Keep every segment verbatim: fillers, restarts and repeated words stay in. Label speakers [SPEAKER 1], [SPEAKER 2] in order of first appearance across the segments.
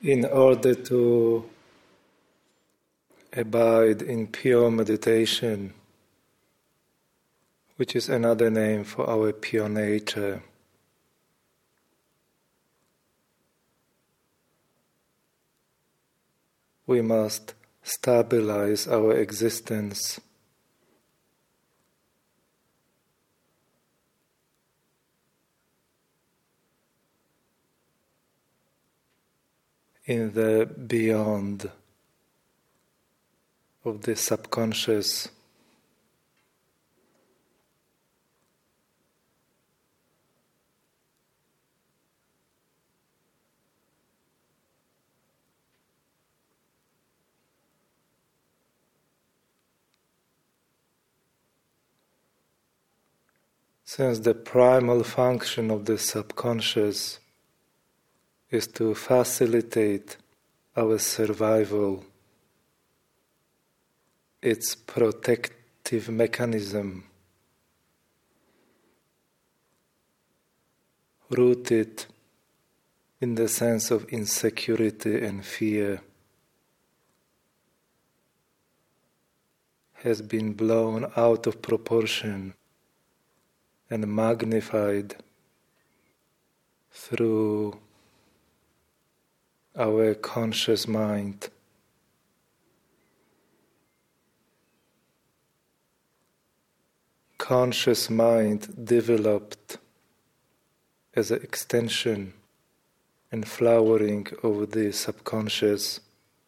[SPEAKER 1] in order to abide in pure meditation, which is another name for our pure nature. We must stabilize our existence. In the beyond of the subconscious. Since the primal function of the subconscious is to facilitate our survival, its protective mechanism, rooted in the sense of insecurity and fear, has been blown out of proportion and magnified through our conscious mind. Conscious mind developed as an extension and flowering of the subconscious.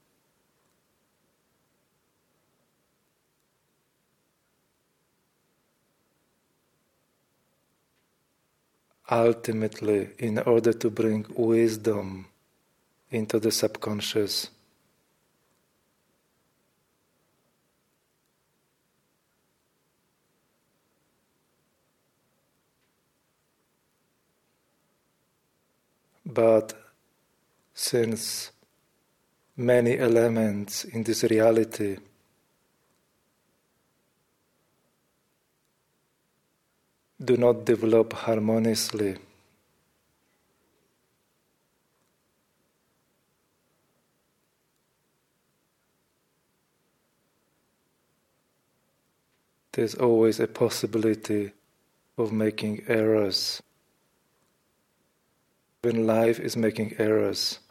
[SPEAKER 1] Ultimately, in order to bring wisdom into the subconscious. But since many elements in this reality do not develop harmoniously, there's always a possibility of making errors. When life is making errors,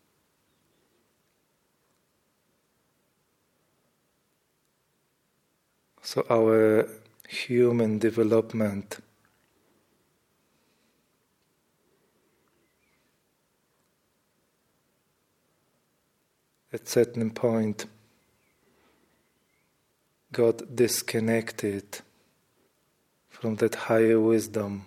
[SPEAKER 1] so our human development at certain point got disconnected from that higher wisdom,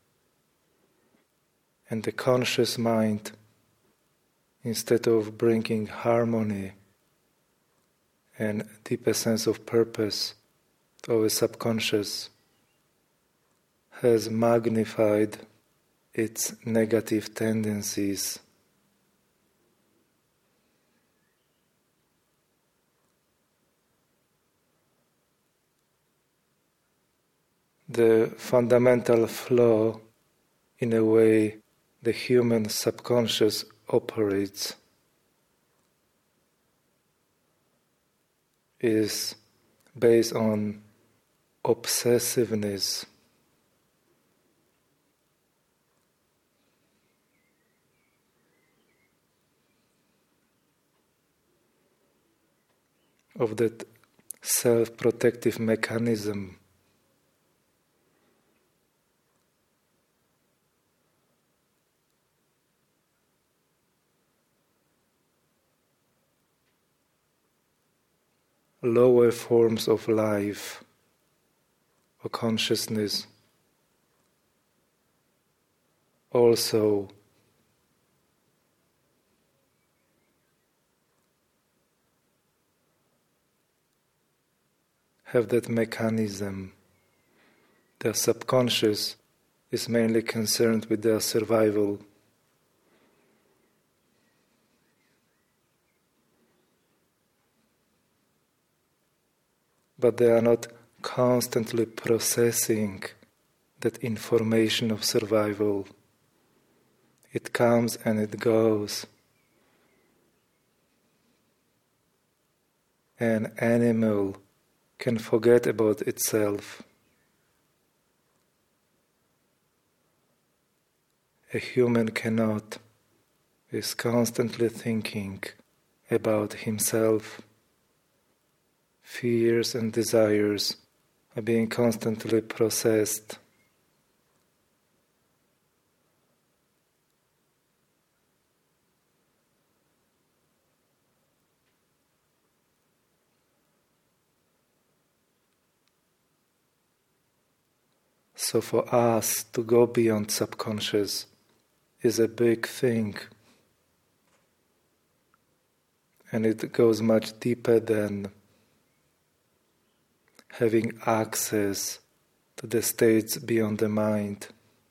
[SPEAKER 1] and the conscious mind, instead of bringing harmony and deeper sense of purpose to our subconscious, has magnified its negative tendencies. The fundamental flaw in a way the human subconscious operates is based on obsessiveness. Of that self-protective mechanism. Lower forms of life or consciousness also have that mechanism. Their subconscious is mainly concerned with their survival. But they are not constantly processing that information of survival. It comes and it goes. an animal can forget about itself. A human cannot, is constantly thinking about himself. Fears and desires are being constantly processed. So for us to go beyond subconscious is a big thing. And it goes much deeper than having access to the states beyond the mind.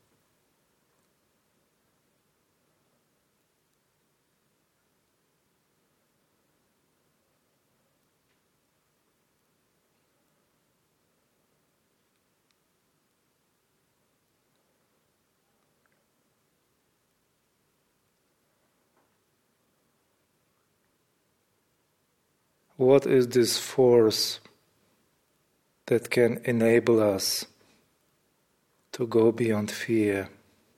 [SPEAKER 1] What is this force that can enable us to go beyond fear?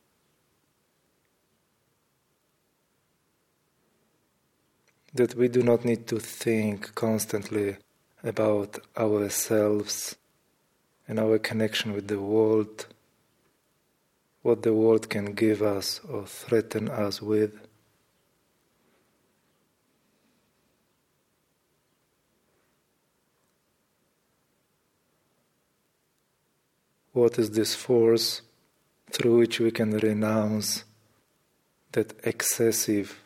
[SPEAKER 1] That we do not need to think constantly about ourselves and our connection with the world, what the world can give us or threaten us with. What is this force through which we can renounce that excessive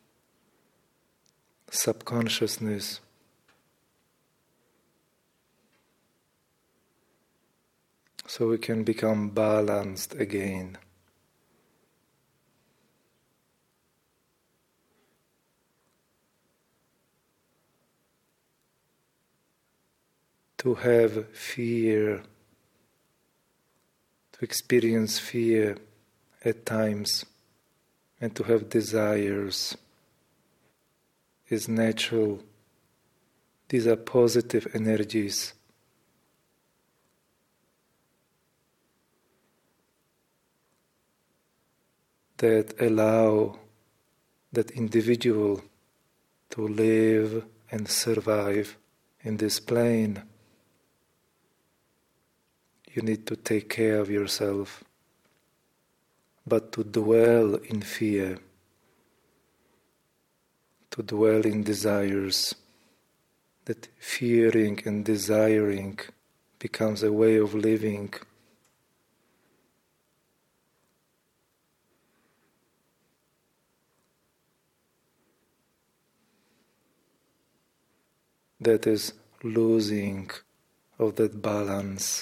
[SPEAKER 1] subconsciousness? So we can become balanced again. To have fear, to experience fear at times, and to have desires is natural. These are positive energies. That allow that individual to live and survive in this plane. You need to take care of yourself. But to dwell in fear, to dwell in desires, that fearing and desiring becomes a way of living. That is losing of that balance.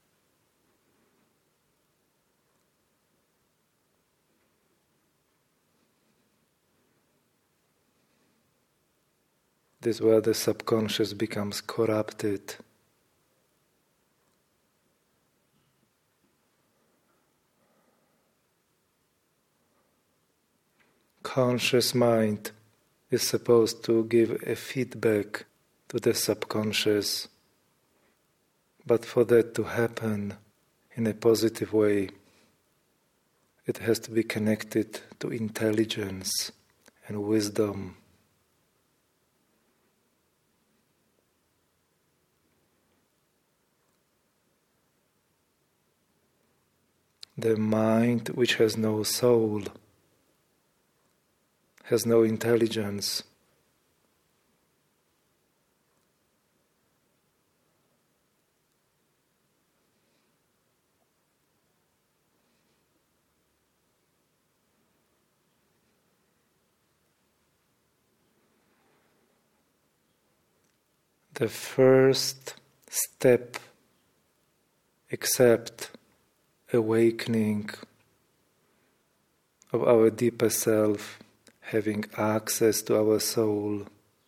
[SPEAKER 1] This is where the subconscious becomes corrupted. Conscious mind is supposed to give a feedback to the subconscious, but for that to happen in a positive way, it has to be connected to intelligence and wisdom. The mind which has no soul, has no intelligence, the first step, except awakening of our deeper self, having access to our soul.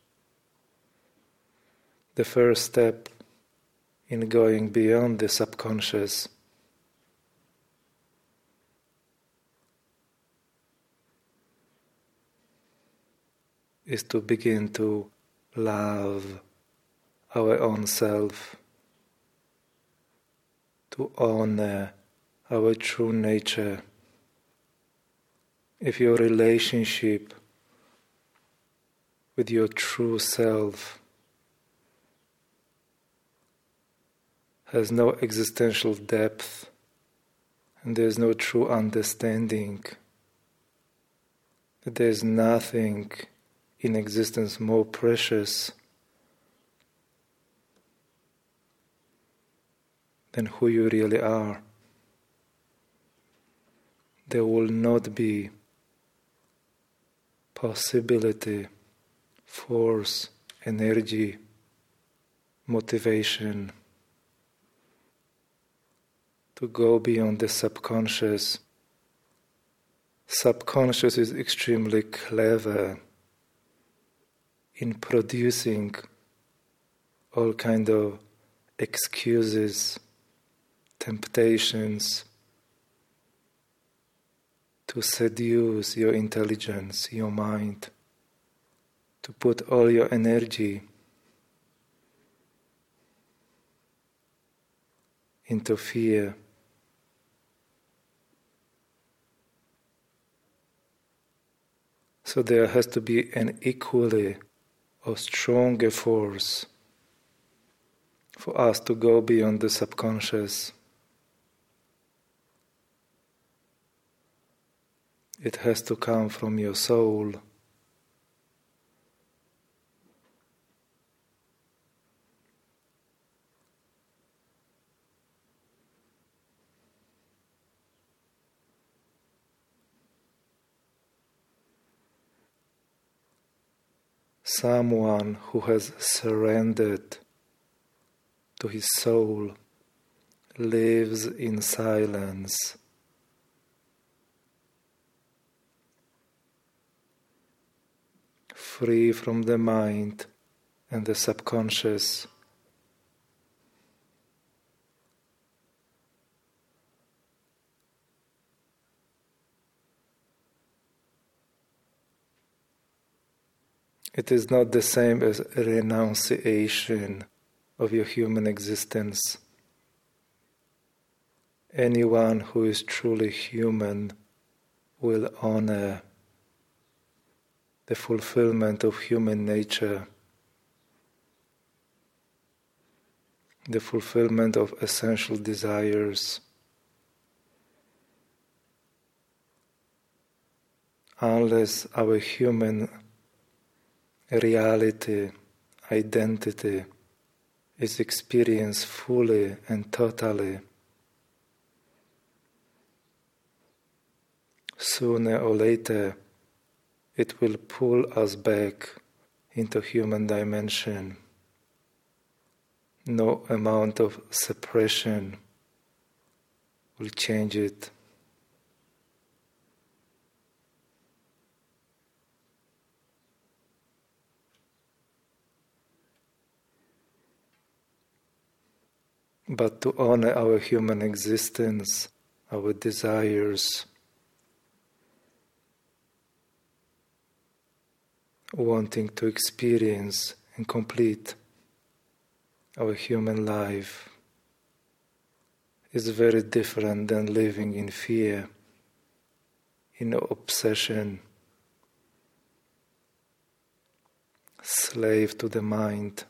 [SPEAKER 1] The first step in going beyond the subconscious is to begin to love our own self, to honor our true nature. If your relationship with your true self has no existential depth and there is no true understanding, that there is nothing in existence more precious than who you really are, there will not be possibility, force, energy, motivation to go beyond the subconscious. Subconscious is extremely clever in producing all kind of excuses, temptations to seduce your intelligence, your mind, to put all your energy into fear. So there has to be an equally or stronger force for us to go beyond the subconscious. It has to come from your soul. Someone who has surrendered to his soul lives in silence. Free from the mind and the subconscious. It is not the same as a renunciation of your human existence. Anyone who is truly human will honor the fulfillment of human nature, the fulfillment of essential desires. Unless our human reality, identity is experienced fully and totally, sooner or later it will pull us back into human dimension. No amount of suppression will change it. But to honor our human existence, our desires, wanting to experience and complete our human life is very different than living in fear, in obsession, slave to the mind.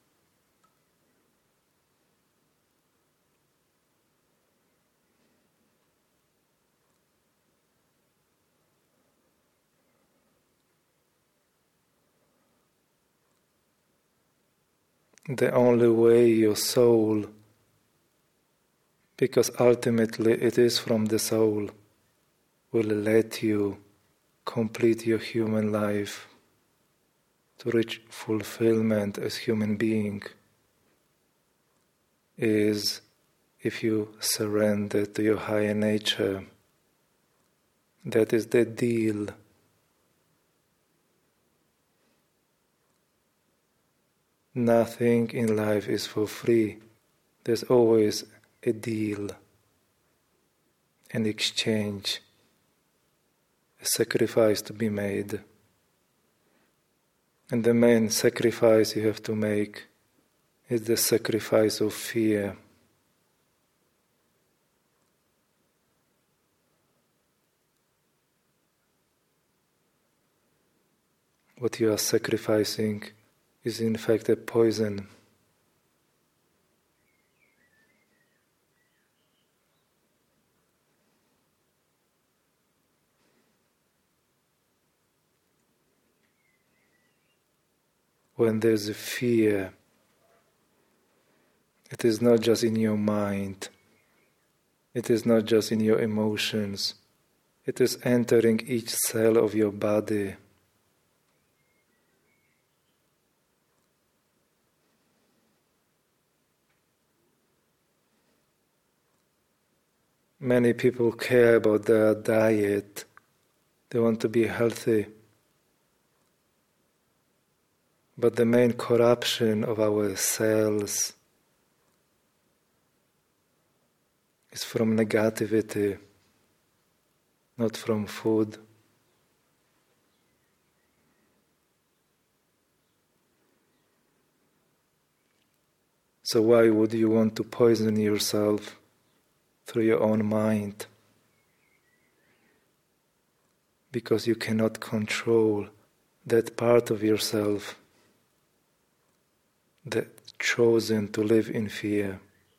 [SPEAKER 1] The only way your soul, because ultimately it is from the soul, will let you complete your human life to reach fulfillment as human being, is if you surrender to your higher nature. That is the deal. Nothing in life is for free. There's always a deal, an exchange, a sacrifice to be made. And the main sacrifice you have to make is the sacrifice of fear. What you are sacrificing is in fact a poison. When there's a fear, it is not just in your mind, it is not just in your emotions, it is entering each cell of your body. Many people care about their diet, they want to be healthy. But the main corruption of our cells is from negativity, not from food. So why would you want to poison yourself through your own mind? Because you cannot control that part of yourself that chosen to live in fear.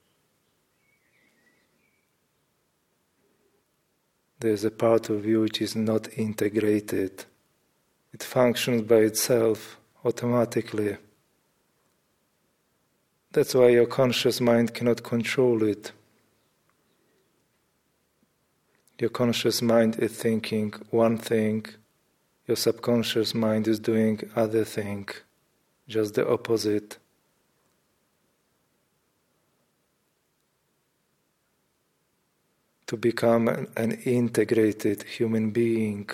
[SPEAKER 1] There's a part of you which is not integrated. It functions by itself automatically. That's why your conscious mind cannot control it. Your conscious mind is thinking one thing, your subconscious mind is doing other thing, just the opposite. To become an, an integrated human being,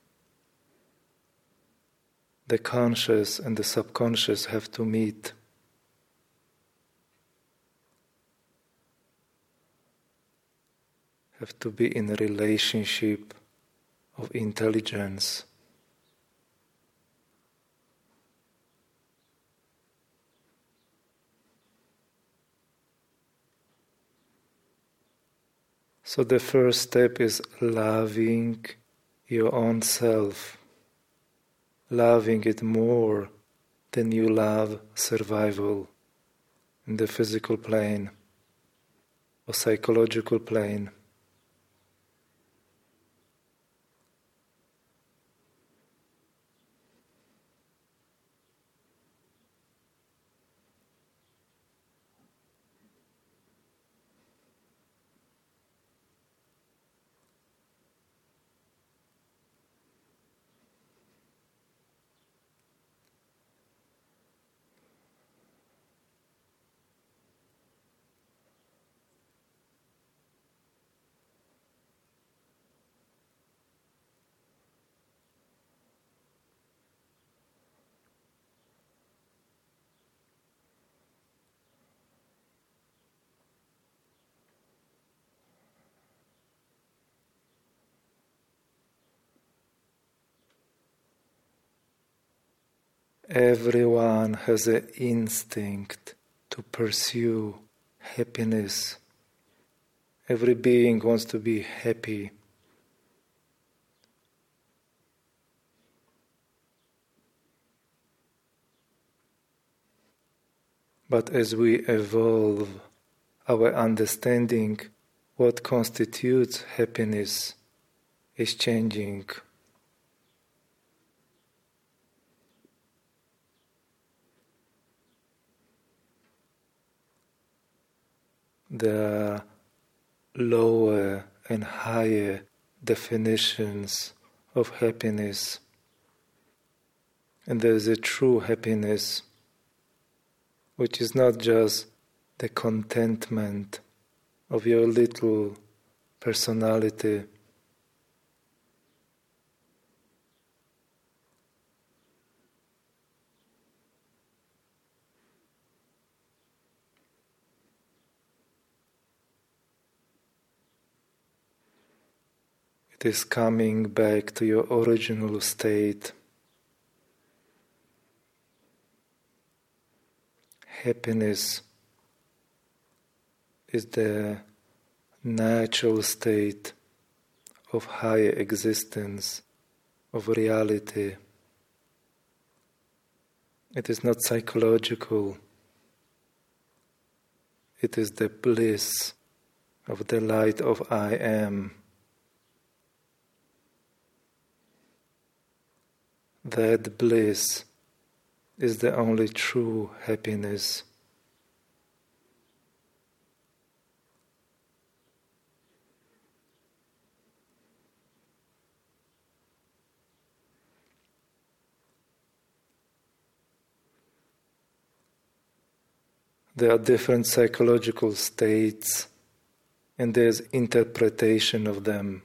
[SPEAKER 1] the conscious and the subconscious have to meet. Have to be in a relationship of intelligence. So the first step is loving your own self, loving it more than you love survival in the physical plane or psychological plane. Everyone has an instinct to pursue happiness. Every being wants to be happy. But as we evolve, our understanding what constitutes happiness is changing. There are lower and higher definitions of happiness. And there is a true happiness, which is not just the contentment of your little personality. It is coming back to your original state. happiness is the natural state of higher existence, of reality. It is not psychological. It is the bliss of the light of I Am. That bliss is the only true happiness. There are different psychological states, and there's interpretation of them.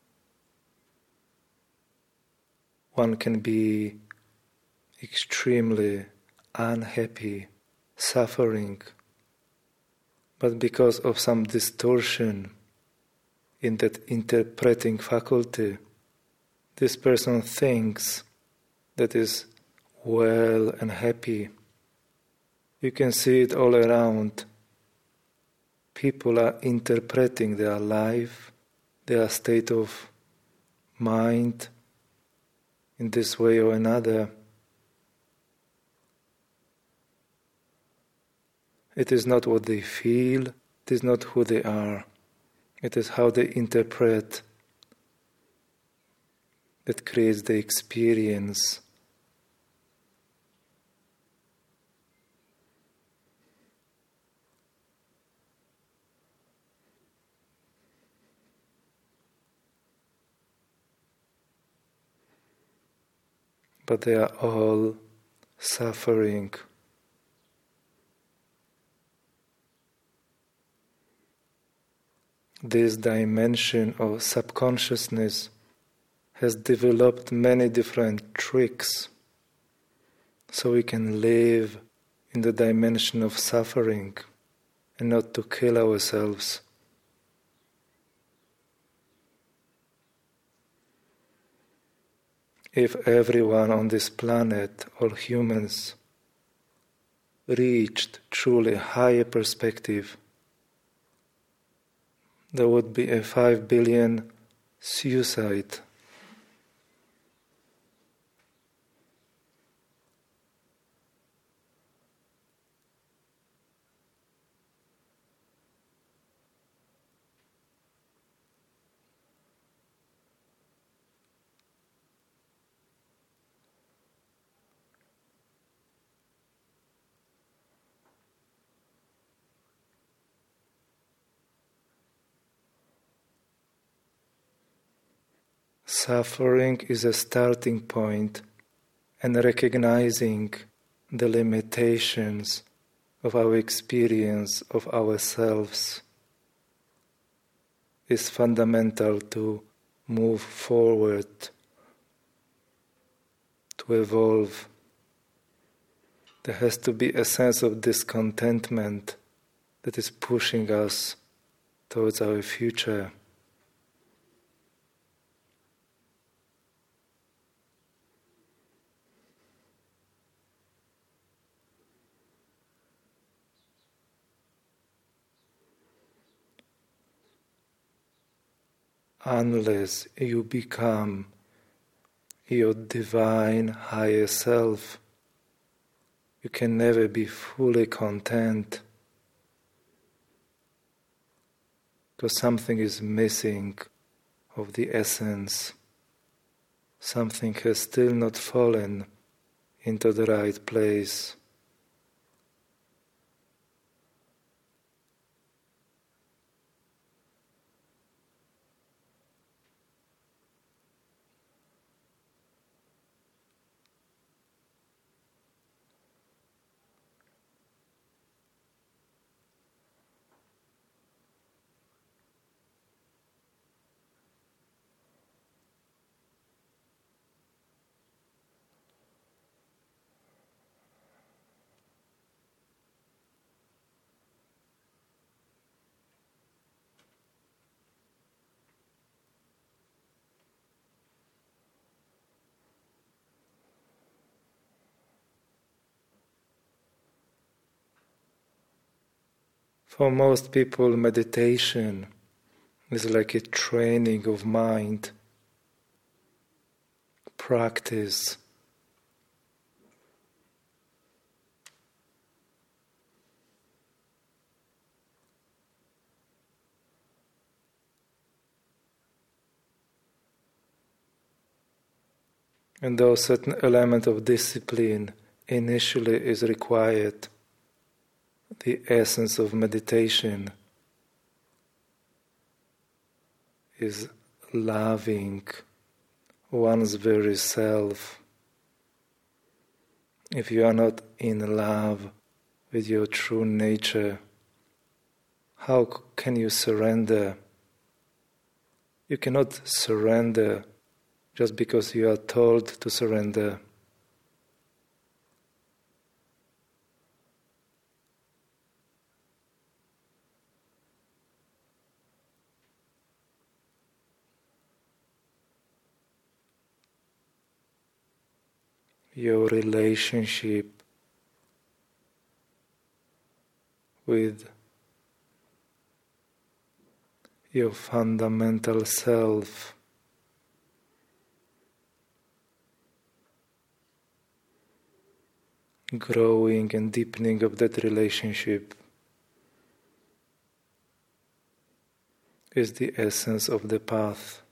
[SPEAKER 1] One can be extremely unhappy, suffering, but because of some distortion in that interpreting faculty, this person thinks that is well and happy. You can see it all around. People are interpreting their life, their state of mind in this way or another. It is not what they feel, it is not who they are. It is how they interpret that creates the experience. But they are all suffering. This dimension of subconsciousness has developed many different tricks so we can live in the dimension of suffering and not to kill ourselves. If everyone on this planet, all humans, reached truly higher perspective, there would be a five billion suicide. Suffering is a starting point, and recognizing the limitations of our experience of ourselves is fundamental to move forward, to evolve. There has to be a sense of discontentment that is pushing us towards our future. Unless you become your divine higher self, you can never be fully content, because something is missing of the essence. Something has still not fallen into the right place. For most people, meditation is like a training of mind, practice. And though a certain element of discipline initially is required, the essence of meditation is loving one's very self. If you are not in love with your true nature, how can you surrender? You cannot surrender just because you are told to surrender. Your relationship with your fundamental self growing and deepening of that relationship is the essence of the path.